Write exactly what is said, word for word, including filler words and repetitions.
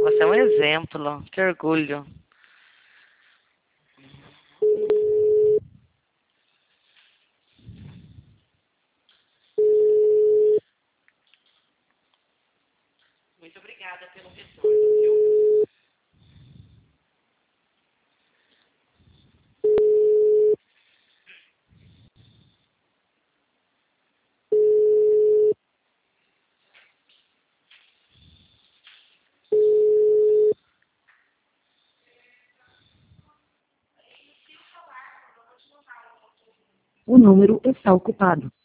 Você é um exemplo. Que orgulho. Muito obrigada pelo retorno, viu? O número está ocupado.